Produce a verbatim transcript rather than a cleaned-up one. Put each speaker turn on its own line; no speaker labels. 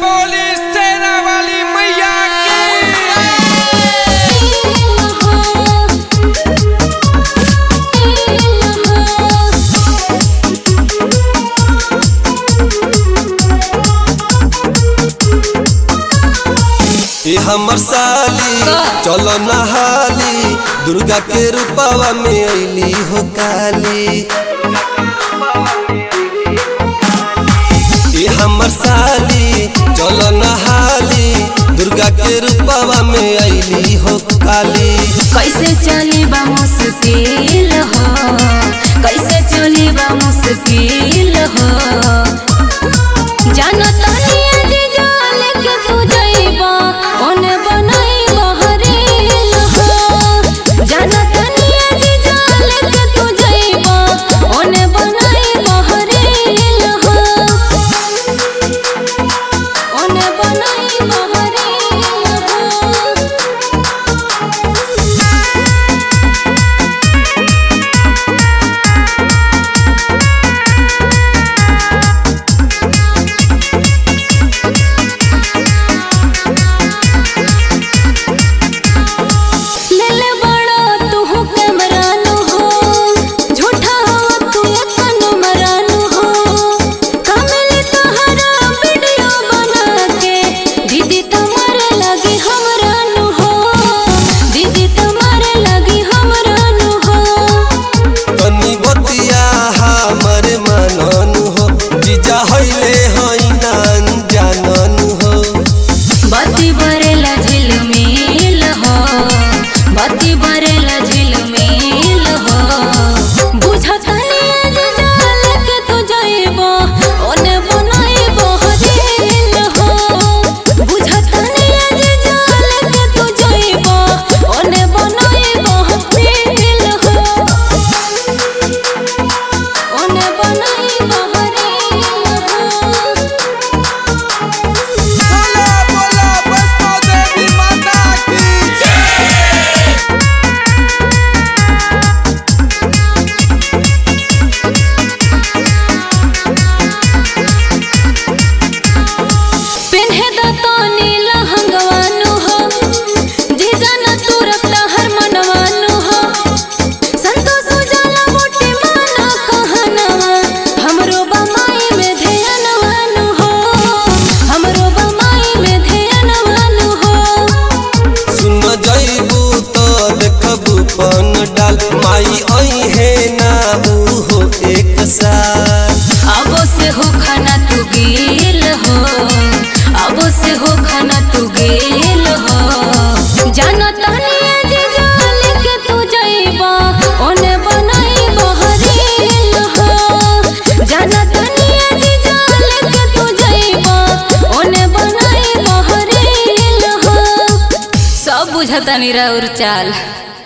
बोली सेना वाली मैया
की। हमर साली चलो नहाली, दुर्गा के रूपवा में अइली हो काली। हमर साली चलो नहाली, दुर्गा के रूपवा में अइली हो काली।
कैसे चली बा मुश्किल हो, कैसे चली बा मुश्किल हो। जानो तानी आज जाल के तू जाइबा ओने बनाई बहरील हो। जानो तानी आज जाल के तू जाइबा ओने बनाई बहरील हो। ओने बनाई बहरील हो। बत्ती बरेला झिलमिल हो, बत्ती बरेला झिलमिल हो। बुझतानी आज जाल के तू जाइबा ओने बनाई बहरील हो। बुझतानी आज जाल के तू जाइबा ओने बनाई बहरील हो। ओने बनाई बहरील हो।
डाल माई आई है ना हो एक साथ।
अब से हो खाना तू गेल हो, अब से हो खाना तू गेल हो। जानो तानी आज जाल के तू जाइबा ओने बनाई बहरील हो। जानो तानी आज जाल के तू जाइबा ओने बनाई बहरील हो। सब बुझतानी राउर चाल।